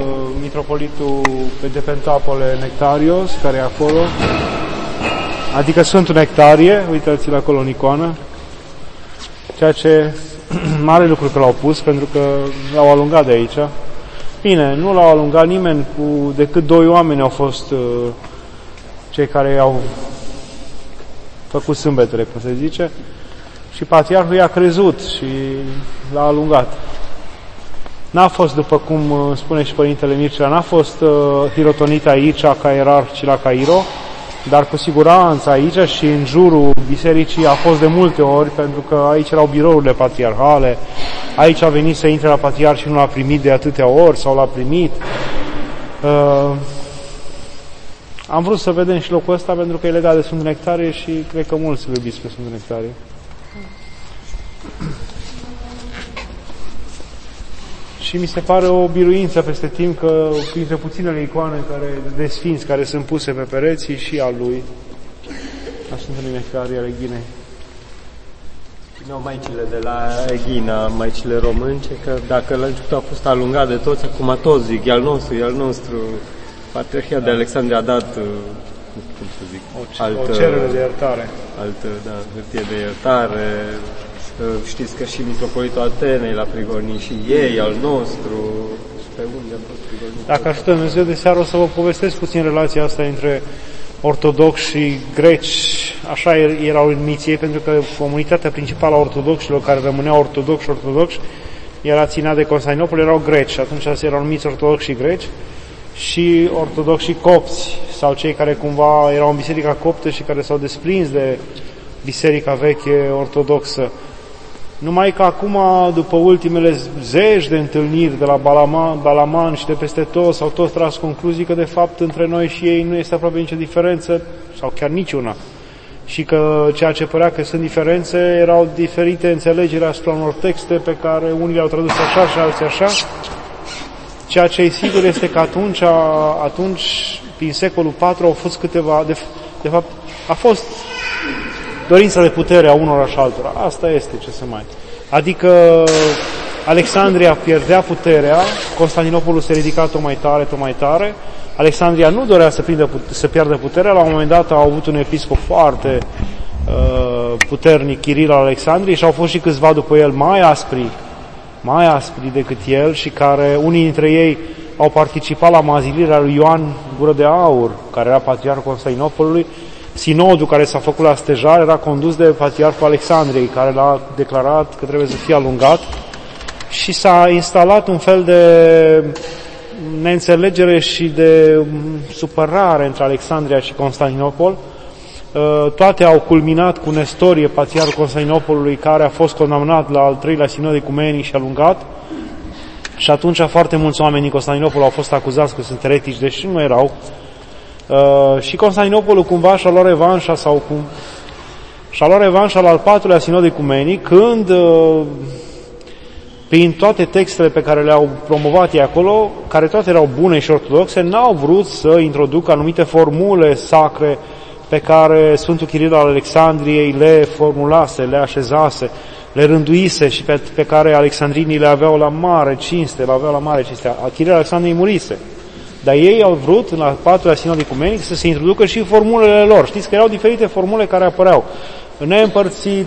mitropolitul de Pentapole Nectarios, care e acolo, adică Sfântul Nectarie, uitați-l acolo în icoană, ceea ce mare lucru că l-au pus, pentru că l-au alungat de aici. Bine, nu l-au alungat nimeni, decât 2 oameni au fost cei care au făcut sâmbetele, cum se zice, și patriarhul i-a crezut și l-a alungat. N-a fost, după cum spune și Părintele Mircea, n-a fost hirotonit aici ca ierarh la Cairo, dar cu siguranță aici și în jurul bisericii a fost de multe ori, pentru că aici erau birourile patriarhale, aici a venit să intre la patriarh și nu l-a primit de atâtea ori, sau l-a primit. Am vrut să vedem și locul ăsta pentru că e legat de Sfântul Nectarie și cred că mulți îl iubiți pe Sfântul Nectarie. Și mi se pare o biruință peste timp că printre puținele icoane de sfinți care sunt puse pe pereții și al lui, a Sfântului Nectarie al Eghinei. Nu, maicile de la Eghina, maicile românce, că dacă la început a fost alungat de toți, acum toți zic, e al nostru, Patriarhia de Alexandria a dat, cum să zic, o cerere de iertare. Hârtie de iertare. Știți că și mitropolitul Atenei l-a prigonit și ei, al nostru, pe unde a fost prigonit. Dacă ajută Dumnezeu, de seară o să vă povestesc puțin relația asta între ortodoxi și greci. Așa erau numiți ei, pentru că comunitatea principală a ortodoxilor, care rămâneau ortodoxi, era ținea de Constantinopol, erau greci. Și atunci erau numiți ortodoxi și greci și ortodoxi copți, sau cei care cumva erau în biserica coptă și care s-au desprins de biserica veche ortodoxă. Numai că acum, după ultimele zeci de întâlniri de la Balaman și de peste tot, s-au toți tras concluzii că de fapt între noi și ei nu este aproape nicio diferență, sau chiar niciuna. Și că ceea ce părea că sunt diferențe erau diferite înțelegeri asupra unor texte pe care unii le-au tradus așa și alții așa. Ceea ce e sigur este că atunci prin secolul IV au fost câteva, de fapt a fost dorința de putere a unora și altora. Asta este, ce să mai. Adică Alexandria pierdea puterea, Constantinopolul se ridica tot mai tare, Alexandria nu dorea să piardă puterea, la un moment dat au avut un episcop foarte puternic, Chiril al Alexandriei, și au fost și câțiva după el mai aspri decât el și care, unii dintre ei au participat la mazilirea lui Ioan Gură de Aur, care era patriarhul Constantinopolului. Sinodul care s-a făcut la Stejar era condus de patriarhul Alexandriei, care l-a declarat că trebuie să fie alungat, și s-a instalat un fel de neînțelegere și de supărare între Alexandria și Constantinopol. Toate au culminat cu Nestorie, patriarhul Constantinopolului, care a fost condamnat la al 3-lea sinod ecumenic și alungat. Și atunci foarte mulți oameni din Constantinopol au fost acuzați că sunt eretici, deși nu erau. Și Constantinopolul cumva și-a luat revanșa la al 4-lea sinod ecumenic, când prin toate textele pe care le-au promovat ei acolo, care toate erau bune și ortodoxe, n-au vrut să introducă anumite formule sacre pe care Sfântul Chiril al Alexandriei le formulase, le așezase, le rânduise și pe care alexandrinii le aveau la mare cinste, Chiril al Alexandriei murise. Dar ei au vrut, la 4-lea sinod ecumenic, să se introducă și formulele lor. Știți că erau diferite formule care apăreau. Neîmpărțit,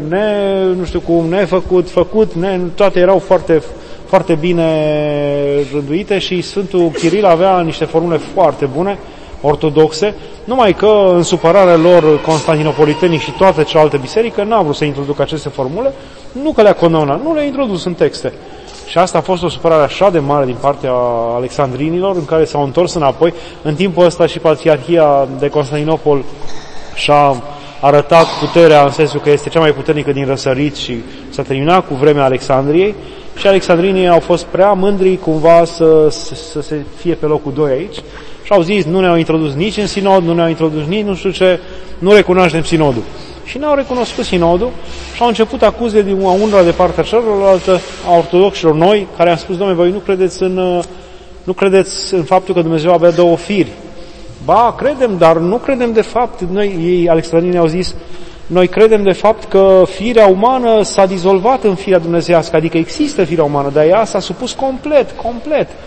făcut, toate erau foarte, foarte bine rânduite și Sfântul Chiril avea niște formule foarte bune, ortodoxe, numai că în supărarea lor constantinopolitenii și toate celelalte biserică n-au vrut să introducă aceste formule, nu că le-a condamnat, nu le-a introdus în texte. Și asta a fost o supărare așa de mare din partea alexandrinilor, în care s-au întors înapoi. În timpul ăsta și Patriarhia de Constantinopol și-a arătat puterea, în sensul că este cea mai puternică din răsărit și s-a terminat cu vremea Alexandriei, și alexandrinii au fost prea mândri cumva să se fie pe locul 2 aici și au zis, nu ne-au introdus nici în sinod, nu ne-au introdus nici nu știu ce, nu recunoaștem sinodul. Și n-au recunoscut sinodul și au început acuze de unora de partea celorlaltă, a ortodoxilor noi, care am spus, Doamne, voi nu credeți în faptul că Dumnezeu avea 2 firi. Ba, credem, dar nu credem de fapt, ei, alexandrinii, au zis, noi credem de fapt că firea umană s-a dizolvat în firea dumnezeiască, adică există firea umană, dar ea s-a supus complet.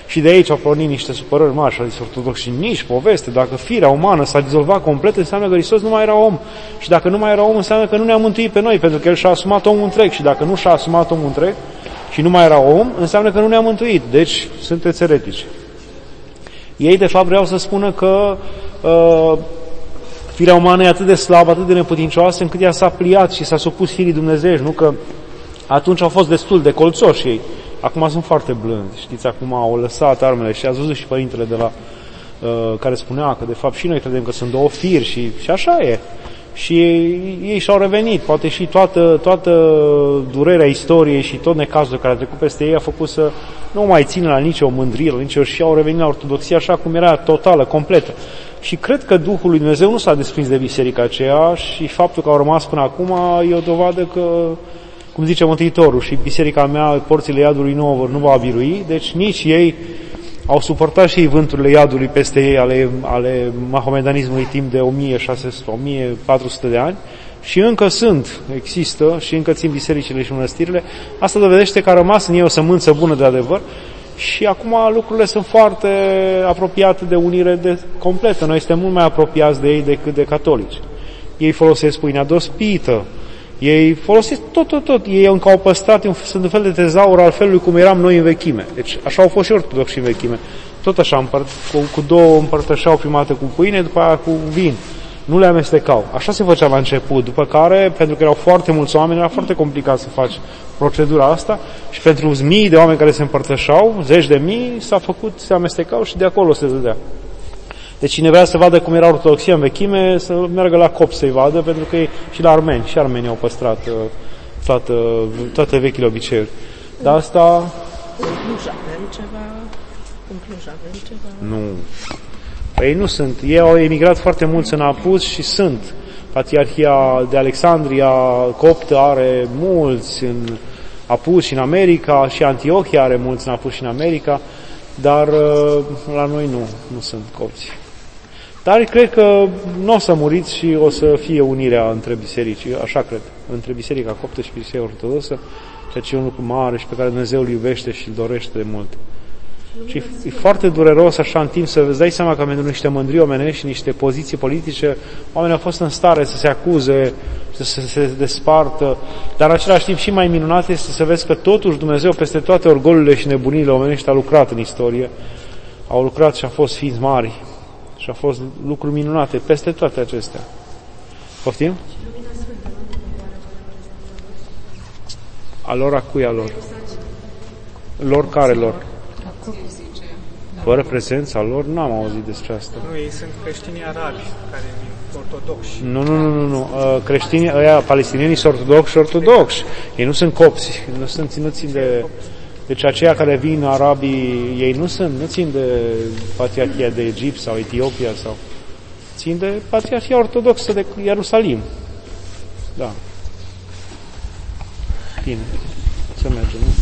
Și de aici au pornit niște supărări mari și au zis ortodoxi, nici poveste, dacă firea umană s-a dizolvat complet, înseamnă că Hristos nu mai era om. Și dacă nu mai era om, înseamnă că nu ne-a mântuit pe noi, pentru că El și-a asumat omul întreg. Și dacă nu și-a asumat omul întreg și nu mai era om, înseamnă că nu ne-a mântuit. Deci sunteți eretici. Ei, de fapt, vreau să spună că firea umană e atât de slabă, atât de neputincioasă, încât ea s-a pliat și s-a supus firii dumnezeiești, nu că atunci au fost destul de colțoși ei. Acum sunt foarte blânzi, știți, acum au lăsat armele și ați văzut și părintele de la care spunea că de fapt și noi credem că sunt două firi și așa e. Și ei și-au revenit, poate și toată durerea istoriei și tot necazul care a trecut peste ei a făcut să nu mai țină la nicio mândrie, la nicio, și au revenit la ortodoxie așa cum era, totală, completă. Și cred că Duhul lui Dumnezeu nu s-a desprins de biserica aceea și faptul că au rămas până acum e o dovadă că, cum zice Mântuitorul, și biserica mea, porțile iadului nu va birui, deci nici ei au suportat și ei vânturile iadului peste ei ale mahomedanismului timp de 1400 de ani și încă există și încă țin bisericile și mănăstirile. Asta dovedește că a rămas în ei o sămânță bună de adevăr și acum lucrurile sunt foarte apropiate de unire completă. Noi suntem mult mai apropiați de ei decât de catolici. Ei folosesc pâinea dospită, ei folosesc tot. Ei încă au păstrat, sunt un fel de tezaur al felului cum eram noi în vechime. Deci așa au fost și ortodoxi în vechime. Tot așa, cu două împărtășeau prima dată cu pâine, după aia cu vin. Nu le amestecau. Așa se făcea la început, după care, pentru că erau foarte mulți oameni, era foarte complicat să faci procedura asta și pentru mii de oameni care se împărtășeau, zeci de mii, se amestecau și de acolo se dădea. Deci cine vrea să vadă cum era ortodoxia în vechime, să meargă la copți să-i vadă, pentru că și la armeni, și armenii au păstrat toate vechile obiceiuri. Dar asta... În Cluj avem ceva? Nu. Ei nu sunt. Ei au emigrat foarte mulți în Apus și sunt. Patriarhia de Alexandria coptă are mulți în Apus și în America, și Antiohia are mulți în Apus și în America, dar la noi nu sunt copți. Dar cred că nu o să muriți și o să fie unirea între biserici, așa cred, între biserica coptă și biserica ortodoxă, ceea ce e un lucru mare și pe care Dumnezeu îl iubește și îl dorește de mult. Și e foarte dureros așa în timp să vă dai seama că pentru niște mândrii omenești și niște poziții politice, oamenii au fost în stare să se acuze, să se despartă, dar în același timp și mai minunat este să vezi că totuși Dumnezeu peste toate orgolurile și nebunile omenești a lucrat în istorie, au lucrat și a fost ființi mari și a fost lucruri minunate peste toate acestea. Poftim? A lor, a cui a lor? Lor care lor? Fără prezența lor, n-am auzit despre asta. Nu, ei sunt creștinii arabi, care sunt ortodoxi. Nu. Creștinii, palestinienii sunt ortodoxi. Ei nu sunt copți, nu țin de... Deci aceia care vin arabii, ei nu țin de patriarhia de Egipt sau Etiopia sau... Țin de patriarhia ortodoxă de Ierusalim. Da. Bine, să mergem, nu?